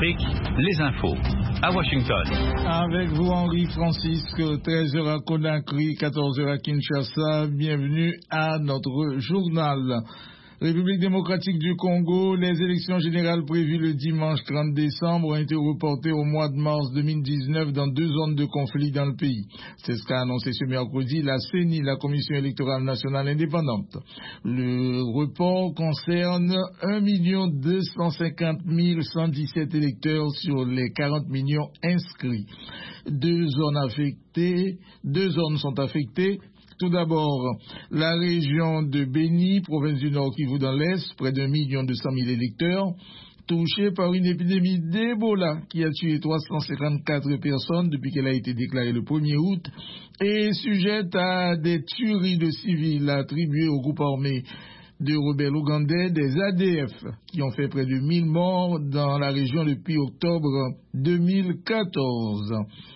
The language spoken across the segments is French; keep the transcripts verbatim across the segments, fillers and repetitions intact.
Afrique, les infos. À Washington. Avec vous, Henri Francisque, treize heures à Conakry, quatorze heures à Kinshasa. Bienvenue à notre journal. République démocratique du Congo, les élections générales prévues le dimanche trente décembre ont été reportées au mois de mars deux mille dix-neuf dans deux zones de conflit dans le pays. C'est ce qu'a annoncé ce mercredi la C E N I, la Commission électorale nationale indépendante. Le report concerne un million deux cent cinquante mille cent dix-sept électeurs sur les quarante millions inscrits. Deux zones affectées, deux zones sont affectées. Tout d'abord, la région de Béni, province du Nord Kivu dans l'Est, près d'un million deux cent mille électeurs, touchée par une épidémie d'Ebola qui a tué trois cent cinquante-quatre personnes depuis qu'elle a été déclarée le premier août et sujette à des tueries de civils attribuées au groupe armé de rebelles ougandais, des A D F, qui ont fait près de mille morts dans la région depuis octobre deux mille quatorze.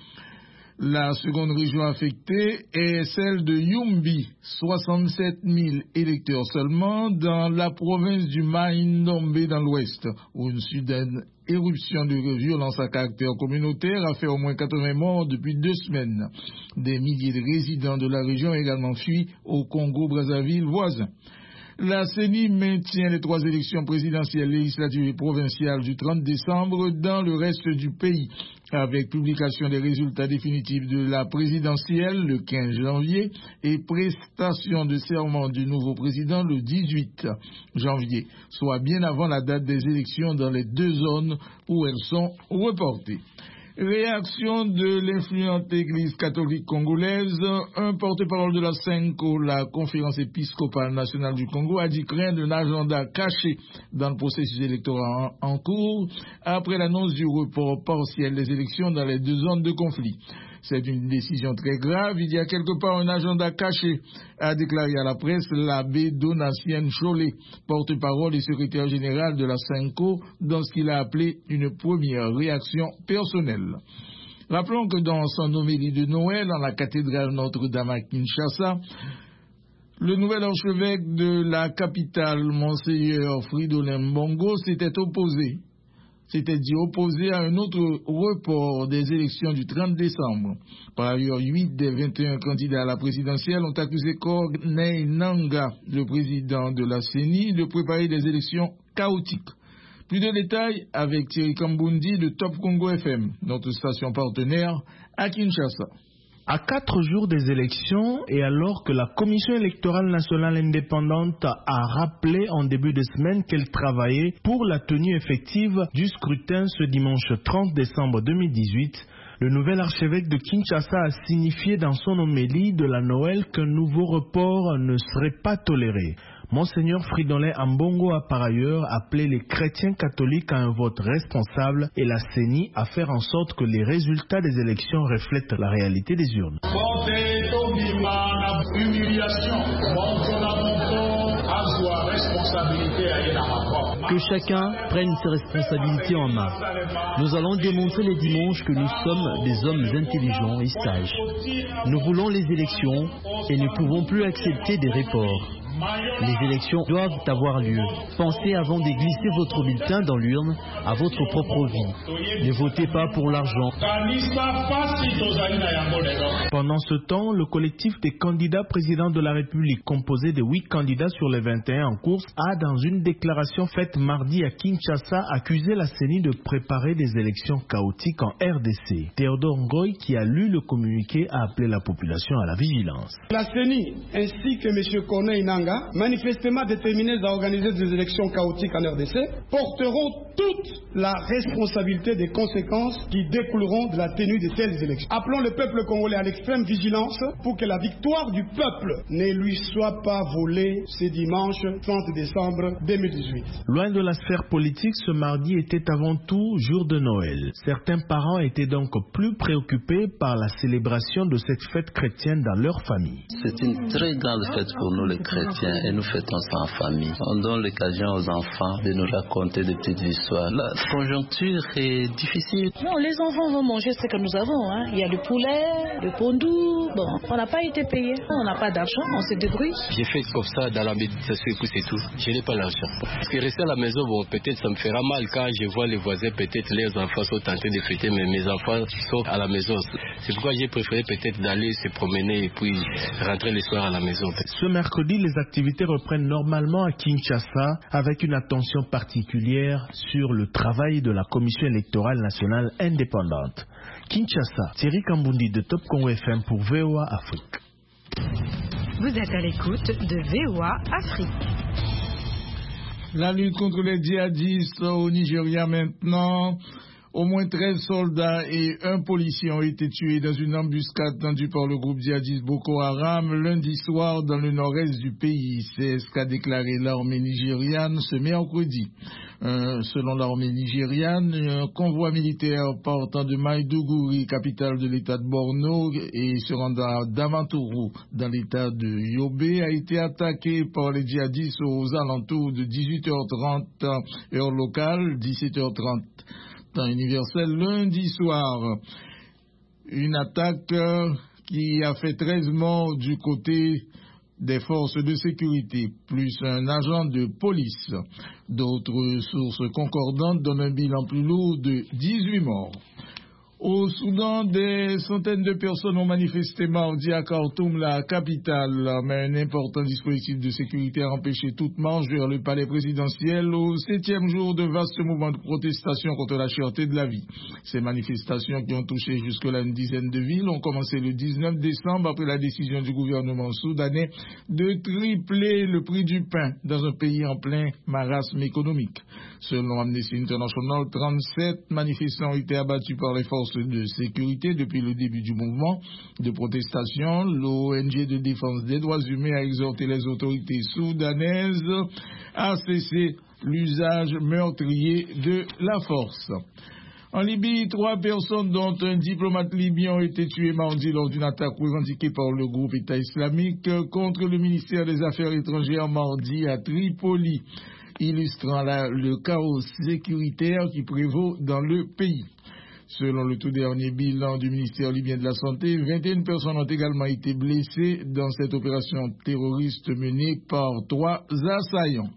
La seconde région affectée est celle de Yumbi, soixante-sept mille électeurs seulement, dans la province du Mai-Ndombe dans l'ouest, où une soudaine éruption de violence à caractère communautaire a fait au moins quatre-vingts morts depuis deux semaines. Des milliers de résidents de la région ont également fui au Congo-Brazzaville voisin. La C E N I maintient les trois élections présidentielles, législatives et provinciales du trente décembre dans le reste du pays, avec publication des résultats définitifs de la présidentielle le quinze janvier et prestation de serment du nouveau président le dix-huit janvier, soit bien avant la date des élections dans les deux zones où elles sont reportées. Réaction de l'influente Église catholique congolaise. Un porte-parole de la CENCO, la Conférence épiscopale nationale du Congo, a dit craindre un agenda caché dans le processus électoral en cours après l'annonce du report partiel des élections dans les deux zones de conflit. C'est une décision très grave. Il y a quelque part un agenda caché, a déclaré à la presse l'abbé Donatien Cholet, porte-parole et secrétaire général de la CENCO, dans ce qu'il a appelé une première réaction personnelle. Rappelons que dans son homélie de Noël, en la cathédrale Notre-Dame à Kinshasa, le nouvel archevêque de la capitale, Monseigneur Fridolin Mbongo, s'était opposé. S'était dit opposé à un autre report des élections du trente décembre. Par ailleurs, huit des vingt et un candidats à la présidentielle ont accusé Corneille Nangaa, le président de la C E N I, de préparer des élections chaotiques. Plus de détails avec Thierry Kambundi de Top Congo F M, notre station partenaire à Kinshasa. À quatre jours des élections et alors que la Commission électorale nationale indépendante a rappelé en début de semaine qu'elle travaillait pour la tenue effective du scrutin ce dimanche trente décembre deux mille dix-huit, le nouvel archevêque de Kinshasa a signifié dans son homélie de la Noël qu'un nouveau report ne serait pas toléré. Monseigneur Fridolin Mbongo a par ailleurs appelé les chrétiens catholiques à un vote responsable et la C E N I à faire en sorte que les résultats des élections reflètent la réalité des urnes. Que chacun prenne ses responsabilités en main. Nous allons démontrer les dimanches que nous sommes des hommes intelligents et sages. Nous voulons les élections et ne pouvons plus accepter des reports. Les élections doivent avoir lieu. Pensez avant de glisser votre bulletin dans l'urne à votre propre vie. Ne votez pas pour l'argent. Pendant ce temps, le collectif des candidats présidents de la République, composé de huit candidats sur les vingt et un en course, a dans une déclaration faite mardi à Kinshasa accusé la C E N I de préparer des élections chaotiques en R D C. Théodore Ngoy, qui a lu le communiqué, a appelé la population à la vigilance. La C E N I ainsi que M. Corneille Nangaa, manifestement déterminés à organiser des élections chaotiques en R D C, porteront toute la responsabilité des conséquences qui découleront de la tenue de telles élections. Appelons le peuple congolais à l'extrême vigilance pour que la victoire du peuple ne lui soit pas volée ce dimanche trente décembre deux mille dix-huit. Loin de la sphère politique, ce mardi était avant tout jour de Noël. Certains parents étaient donc plus préoccupés par la célébration de cette fête chrétienne dans leur famille. C'est une très grande fête pour nous les chrétiens. soutient et nous fêtons ça en famille. On donne l'occasion aux enfants de nous raconter des petites histoires. La conjoncture est difficile. Non, les enfants vont manger ce que nous avons. Hein. Il y a le poulet, le pondou. Bon, on n'a pas été payé. On n'a pas d'argent, on se débrouille. J'ai fait comme ça dans la méditation et puis c'est tout. Je n'ai pas l'argent. Parce que rester à la maison, bon, peut-être ça me fera mal quand je vois les voisins, peut-être leurs enfants sont en train de fêter, mais mes enfants sont à la maison. C'est pourquoi j'ai préféré peut-être d'aller se promener et puis rentrer le soir à la maison. Ce mercredi, les activités reprennent normalement à Kinshasa avec une attention particulière sur le travail de la Commission électorale nationale indépendante. Kinshasa, Thierry Kambundi de Top Congo F M pour V O A Afrique. Vous êtes à l'écoute de V O A Afrique. La lutte contre les djihadistes au Nigeria maintenant. Au moins treize soldats et un policier ont été tués dans une embuscade tendue par le groupe djihadiste Boko Haram lundi soir dans le nord-est du pays. C'est ce qu'a déclaré l'armée nigériane ce mercredi. Euh, selon l'armée nigériane, un convoi militaire partant de Maiduguri, capitale de l'état de Borno, et se rendant à Damaturu, dans l'état de Yobe, a été attaqué par les djihadistes aux alentours de dix-huit heures trente heure locale, dix-sept heures trente temps universel lundi soir. Une attaque qui a fait treize morts du côté des forces de sécurité, plus un agent de police. D'autres sources concordantes donnent un bilan plus lourd de dix-huit morts. Au Soudan, des centaines de personnes ont manifesté mardi à Khartoum, la capitale, mais un important dispositif de sécurité a empêché toute marche vers le palais présidentiel au septième jour de vastes mouvements de protestation contre la cherté de la vie. Ces manifestations qui ont touché jusque-là une dizaine de villes ont commencé le dix-neuf décembre après la décision du gouvernement soudanais de tripler le prix du pain dans un pays en plein marasme économique. Selon Amnesty International, trente-sept manifestants ont été abattus par les forces de sécurité depuis le début du mouvement de protestation. L'O N G de défense des droits humains a exhorté les autorités soudanaises à cesser l'usage meurtrier de la force. En Libye, trois personnes, dont un diplomate libyen, ont été tuées mardi lors d'une attaque revendiquée par le groupe État islamique contre le ministère des Affaires étrangères mardi à Tripoli, illustrant la, le chaos sécuritaire qui prévaut dans le pays. Selon le tout dernier bilan du ministère libyen de la Santé, vingt et une personnes ont également été blessées dans cette opération terroriste menée par trois assaillants.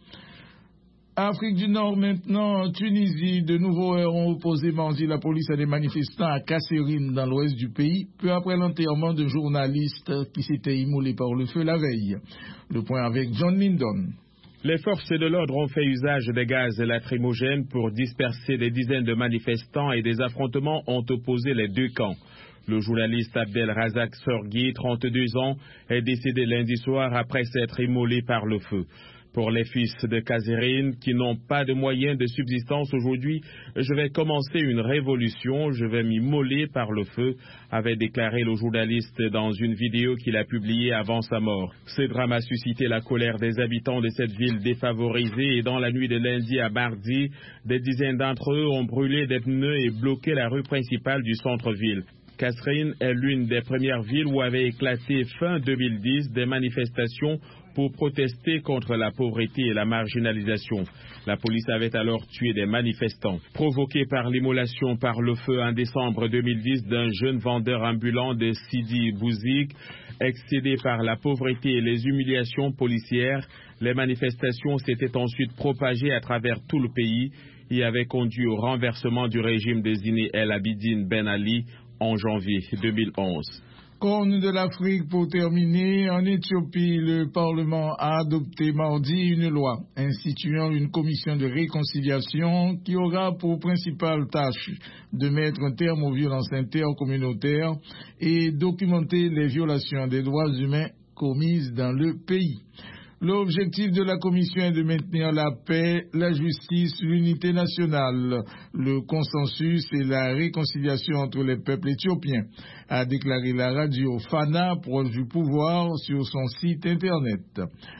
Afrique du Nord maintenant, en Tunisie, de nouveaux heurts ont opposé mardi la police à des manifestants à Kasserine dans l'ouest du pays, peu après l'enterrement d'un journaliste qui s'était immolé par le feu la veille. Le point avec John Lindon. Les forces de l'ordre ont fait usage des gaz lacrymogènes pour disperser des dizaines de manifestants et des affrontements ont opposé les deux camps. Le journaliste Abdel Razak Sorghi, trente-deux ans, est décédé lundi soir après s'être immolé par le feu. Pour les fils de Kasserine qui n'ont pas de moyens de subsistance aujourd'hui, je vais commencer une révolution, je vais m'immoler par le feu, avait déclaré le journaliste dans une vidéo qu'il a publiée avant sa mort. Ce drame a suscité la colère des habitants de cette ville défavorisée et dans la nuit de lundi à mardi, des dizaines d'entre eux ont brûlé des pneus et bloqué la rue principale du centre-ville. Kasserine est l'une des premières villes où avaient éclaté fin deux mille dix des manifestations pour protester contre la pauvreté et la marginalisation. La police avait alors tué des manifestants. Provoqué par l'immolation par le feu en décembre deux mille dix d'un jeune vendeur ambulant de Sidi Bouzik, excédé par la pauvreté et les humiliations policières, les manifestations s'étaient ensuite propagées à travers tout le pays et avaient conduit au renversement du régime de Zine El Abidine Ben Ali en janvier deux mille onze. Corne de l'Afrique pour terminer, en Éthiopie, le Parlement a adopté mardi une loi instituant une commission de réconciliation qui aura pour principale tâche de mettre un terme aux violences intercommunautaires et documenter les violations des droits humains commises dans le pays. L'objectif de la commission est de maintenir la paix, la justice, l'unité nationale, le consensus et la réconciliation entre les peuples éthiopiens, a déclaré la radio Fana, proche du pouvoir, sur son site internet.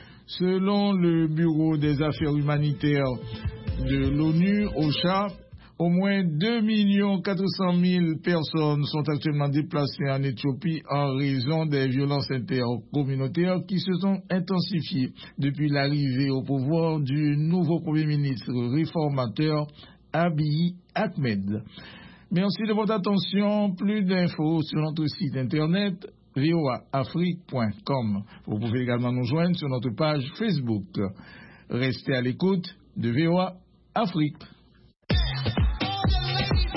Selon le Bureau des affaires humanitaires de l'ONU, OCHA, Au moins deux millions quatre cent mille personnes sont actuellement déplacées en Éthiopie en raison des violences intercommunautaires qui se sont intensifiées depuis l'arrivée au pouvoir du nouveau Premier ministre réformateur Abiy Ahmed. Merci de votre attention. Plus d'infos sur notre site internet v o a afrique point com. Vous pouvez également nous joindre sur notre page Facebook. Restez à l'écoute de V O A Afrique.